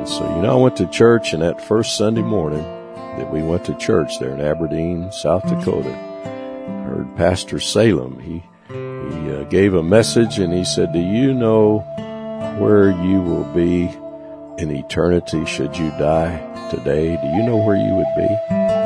And so, I went to church, and that first Sunday morning that we went to church there in Aberdeen, South Dakota, I heard Pastor Salem. He gave a message, and he said, "Do you know where you will be in eternity should you die today? Do you know where you would be?"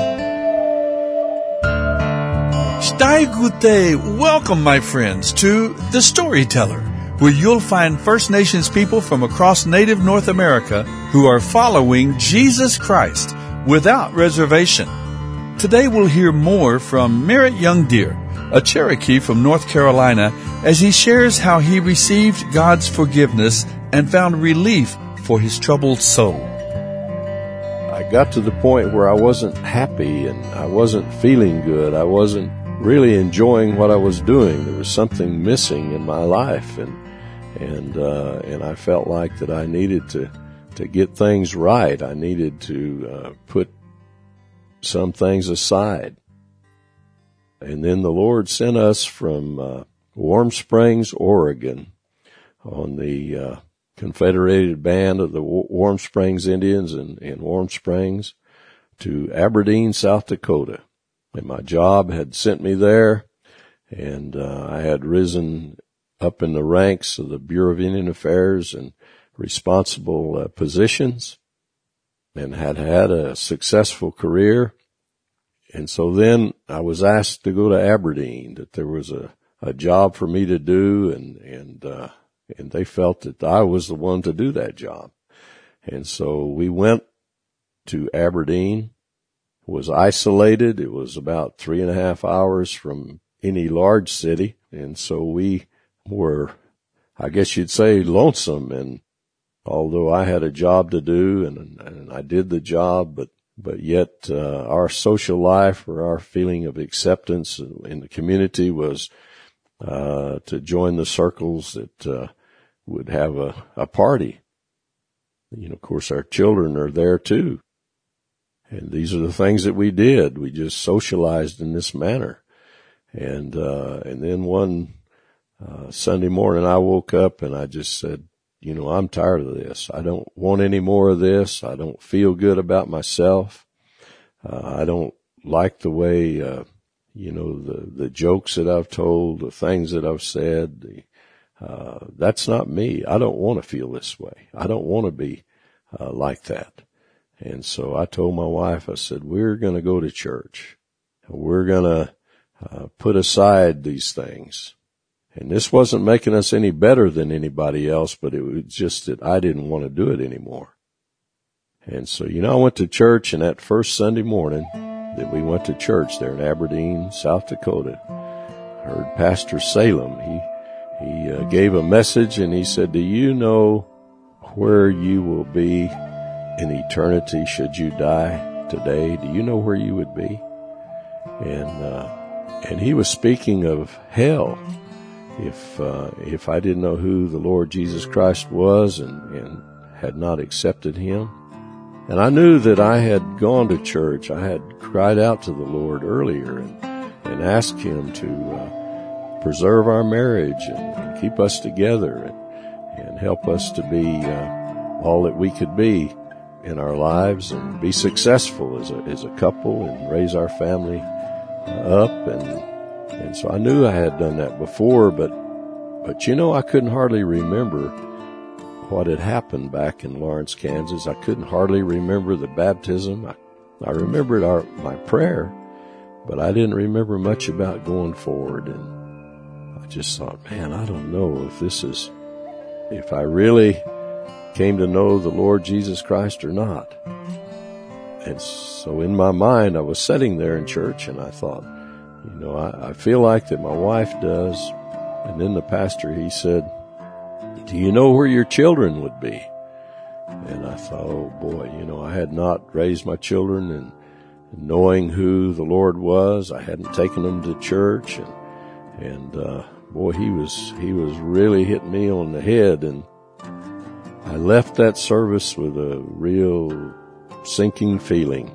Stai Gute, welcome my friends to The Storyteller, where you'll find First Nations people from across native North America who are following Jesus Christ without reservation. Today we'll hear more from Merritt Youngdeer, a Cherokee from North Carolina, as he shares how he received God's forgiveness and found relief for his troubled soul. I got to the point where I wasn't happy and I wasn't feeling good. I wasn't really enjoying what I was doing. There was something missing in my life, and I felt like that I needed to get things right. I needed to put some things aside. And then the Lord sent us from Warm Springs, Oregon, on the Confederated Band of the Warm Springs Indians in Warm Springs, to Aberdeen, South Dakota. And my job had sent me there, and I had risen up in the ranks of the Bureau of Indian Affairs and responsible positions, and had a successful career. And so then I was asked to go to Aberdeen, that there was a job for me to do, and they felt that I was the one to do that job. And so we went to Aberdeen. It was isolated. It was about 3.5 hours from any large city. And so we were, I guess you'd say, lonesome. And although I had a job to do and I did the job, but yet our social life, or our feeling of acceptance in the community, was to join the circles that would have a party. Of course, our children are there too. And these are the things that we did. We just socialized in this manner. And then one Sunday morning I woke up and I just said, I'm tired of this. I don't want any more of this. I don't feel good about myself. I don't like the way, the jokes that I've told, the things that I've said. That's not me. I don't want to feel this way. I don't want to be like that. And so I told my wife, I said, we're going to go to church. We're going to put aside these things. And this wasn't making us any better than anybody else, but it was just that I didn't want to do it anymore. And so, I went to church, and that first Sunday morning that we went to church there in Aberdeen, South Dakota, I heard Pastor Salem. He gave a message, and he said, "Do you know where you will be in eternity should you die today? Do you know where you would be?" And he was speaking of hell. If I didn't know who the Lord Jesus Christ was and had not accepted him. And I knew that I had gone to church. I had cried out to the Lord earlier and asked him to preserve our marriage and keep us together and help us to be all that we could be in our lives and be successful as a couple and raise our family up. And so I knew I had done that before, but I couldn't hardly remember what had happened back in Lawrence, Kansas. I couldn't hardly remember the baptism. I remembered my prayer, but I didn't remember much about going forward. And I just thought, man, I don't know if I really came to know the Lord Jesus Christ or not. And so in my mind, I was sitting there in church, and I thought, I feel like that my wife does. And then the pastor, he said, "Do you know where your children would be?" And I thought, oh boy, I had not raised my children and knowing who the Lord was. I hadn't taken them to church, and boy, he was really hitting me on the head. And I left that service with a real sinking feeling.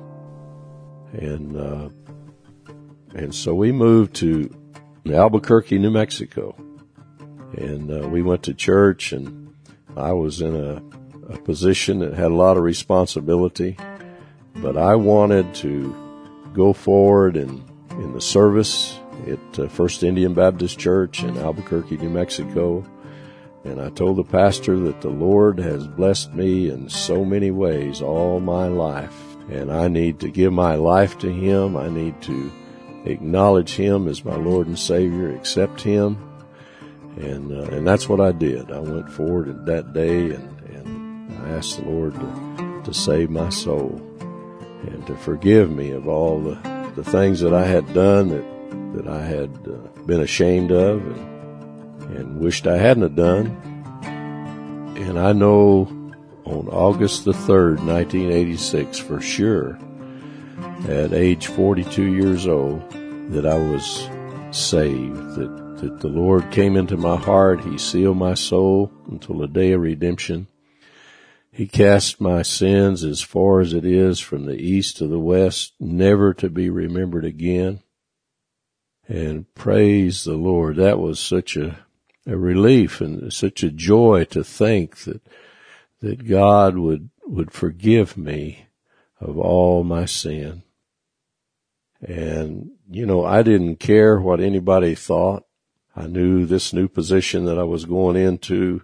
And so we moved to Albuquerque, New Mexico. And we went to church, and I was in a position that had a lot of responsibility, but I wanted to go forward in the service at First Indian Baptist Church in Albuquerque, New Mexico. And I told the pastor that the Lord has blessed me in so many ways all my life, and I need to give my life to Him. I need to acknowledge Him as my Lord and Savior, accept Him. And that's what I did. I went forward that day and I asked the Lord to save my soul and to forgive me of all the things that I had done that I had been ashamed of and wished I hadn't have done. And I know on August the 3rd, 1986, for sure, at age 42 years old, that I was saved, that the Lord came into my heart. He sealed my soul until the day of redemption. He cast my sins as far as it is from the east to the west, never to be remembered again. And praise the Lord, that was such a relief and such a joy to think that God would forgive me of all my sin. And, I didn't care what anybody thought. I knew this new position that I was going into,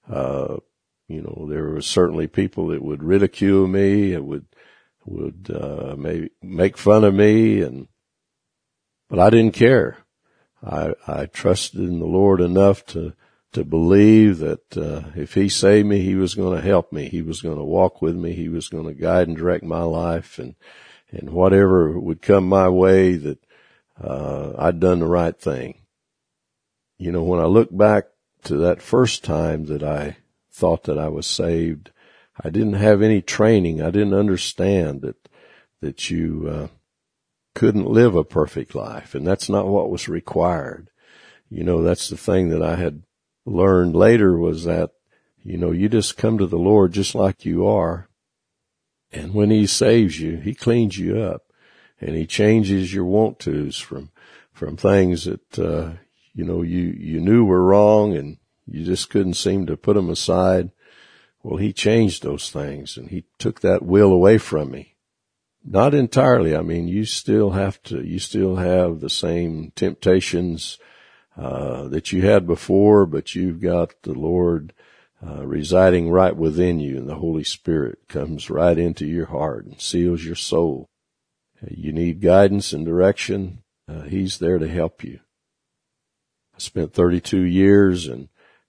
there were certainly people that would ridicule me, it would maybe make fun of me, but I didn't care. I trusted in the Lord enough to believe that if He saved me, He was going to help me. He was going to walk with me. He was going to guide and direct my life, and whatever would come my way, that I'd done the right thing. When I look back to that first time that I thought that I was saved, I didn't have any training. I didn't understand that you couldn't live a perfect life, and that's not what was required. That's the thing that I had learned later, was that, you just come to the Lord just like you are, and when He saves you, He cleans you up, and He changes your want-tos from things that, you knew were wrong and you just couldn't seem to put them aside. Well, He changed those things, and He took that will away from me. Not entirely. I mean, you still have the same temptations, that you had before, but you've got the Lord, residing right within you, and the Holy Spirit comes right into your heart and seals your soul. You need guidance and direction. He's there to help you. I spent 32 years and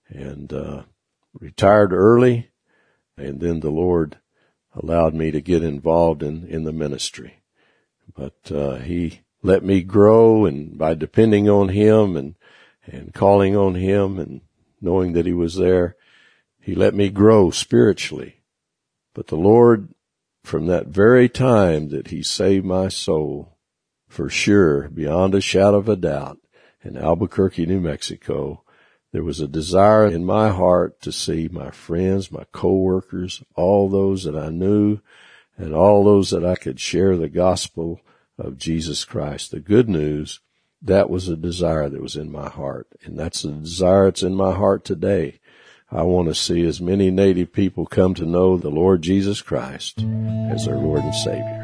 retired early, and then the Lord allowed me to get involved in the ministry. But He let me grow, and by depending on Him and calling on Him and knowing that He was there, He let me grow spiritually. But the Lord, from that very time that He saved my soul, for sure, beyond a shadow of a doubt, in Albuquerque, New Mexico, there was a desire in my heart to see my friends, my co-workers, all those that I knew, and all those that I could share the gospel of Jesus Christ, the good news. That was a desire that was in my heart, and that's the desire that's in my heart today. I want to see as many Native people come to know the Lord Jesus Christ as their Lord and Savior.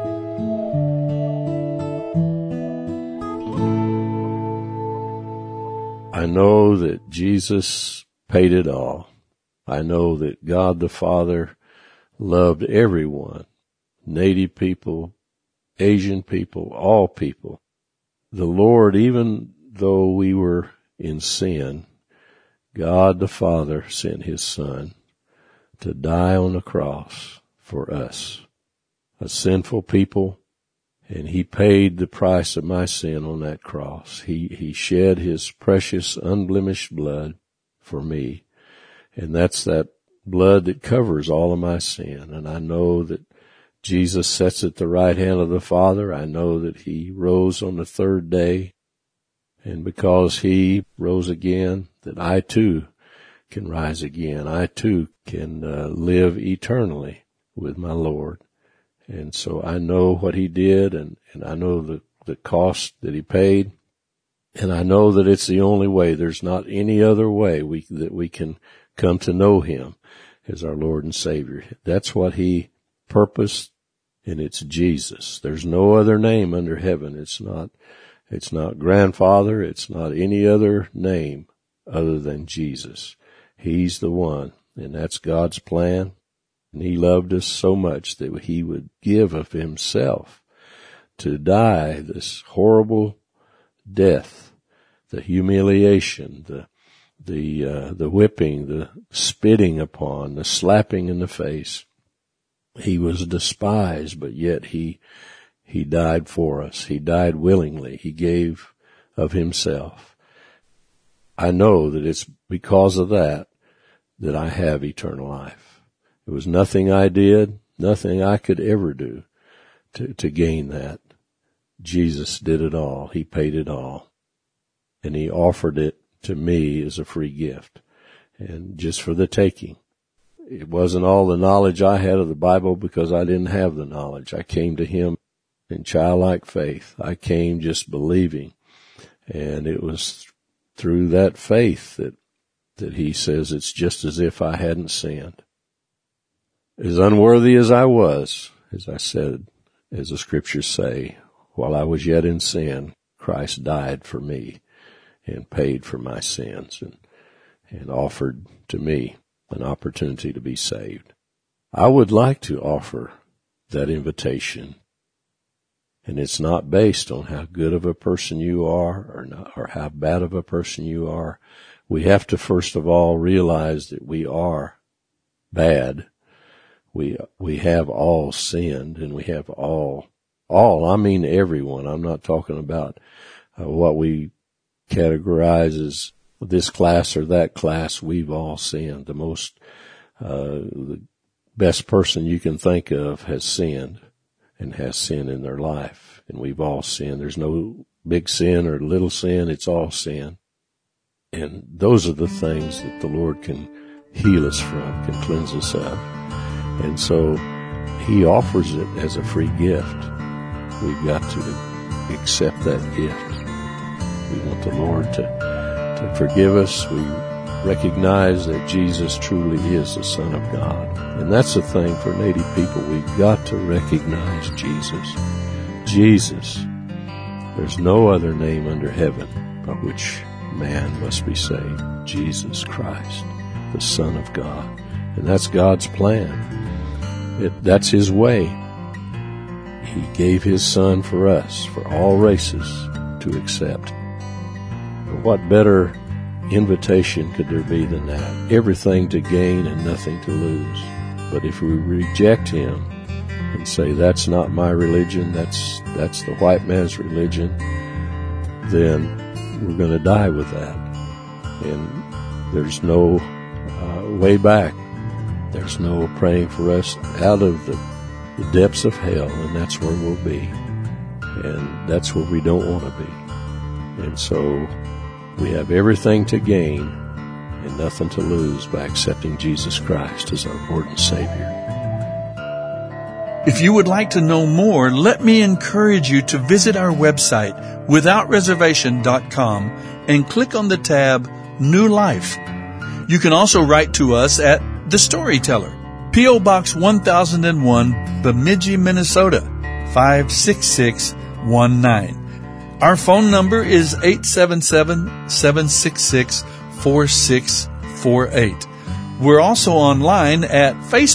I know that Jesus paid it all. I know that God the Father loved everyone, Native people, Asian people, all people. The Lord, even though we were in sin, God the Father sent His Son to die on the cross for us, a sinful people, and He paid the price of my sin on that cross. He shed His precious, unblemished blood for me, and that's that blood that covers all of my sin. And I know that Jesus sits at the right hand of the Father. I know that He rose on the third day, and because He rose again, that I too can rise again. I too can live eternally with my Lord. And so I know what He did, and I know the cost that He paid, and I know that it's the only way. There's not any other way that we can come to know Him. as our Lord and Savior. That's what He purposed, and it's Jesus. There's no other name under heaven. It's not grandfather. It's not any other name other than Jesus. He's the one, and that's God's plan. And He loved us so much that He would give of Himself to die this horrible death, the humiliation, the whipping, the spitting upon, the slapping in the face. He was despised, but yet He died for us. He died willingly. He gave of Himself. I know that it's because of that I have eternal life. It was nothing I did, nothing I could ever do to gain that. Jesus did it all. He paid it all. And He offered it to me as a free gift, and just for the taking. It wasn't all the knowledge I had of the Bible, because I didn't have the knowledge. I came to Him in childlike faith. I came just believing, and it was through that faith that He says it's just as if I hadn't sinned. As unworthy as I was, as I said, as the Scriptures say, while I was yet in sin, Christ died for me and paid for my sins, and offered to me an opportunity to be saved. I would like to offer that invitation, and it's not based on how good of a person you are or how bad of a person you are. We have to first of all realize that we are bad. We have all sinned, and we have all, I mean everyone. I'm not talking about what we categorize as this class or that class. We've all sinned. The best person you can think of has sinned and has sin in their life. And we've all sinned. There's no big sin or little sin. It's all sin. And those are the things that the Lord can heal us from, can cleanse us of. And so He offers it as a free gift. We've got to accept that gift. We want the Lord to forgive us. We recognize that Jesus truly is the Son of God. And that's the thing for Native people. We've got to recognize Jesus. Jesus. There's no other name under heaven by which man must be saved. Jesus Christ, the Son of God. And that's God's plan. That's His way. He gave His Son for us, for all races to accept. What better invitation could there be than that? Everything to gain and nothing to lose. But if we reject Him and say, that's not my religion, that's the white man's religion, then we're going to die with that. And there's no way back. There's no praying for us out of the depths of hell, and that's where we'll be. And that's where we don't want to be. And so we have everything to gain and nothing to lose by accepting Jesus Christ as our Lord and Savior. If you would like to know more, let me encourage you to visit our website, withoutreservation.com, and click on the tab New Life. You can also write to us at The Storyteller, P.O. Box 1001, Bemidji, Minnesota, 56619. Our phone number is 877-766-4648. We're also online at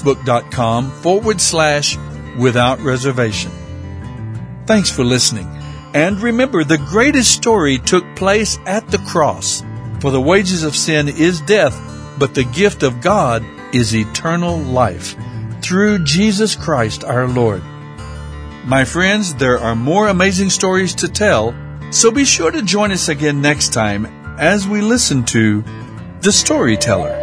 facebook.com/Without Reservation. Thanks for listening. And remember, the greatest story took place at the cross. For the wages of sin is death, but the gift of God is eternal life through Jesus Christ our Lord. My friends, there are more amazing stories to tell, so be sure to join us again next time as we listen to The Storyteller.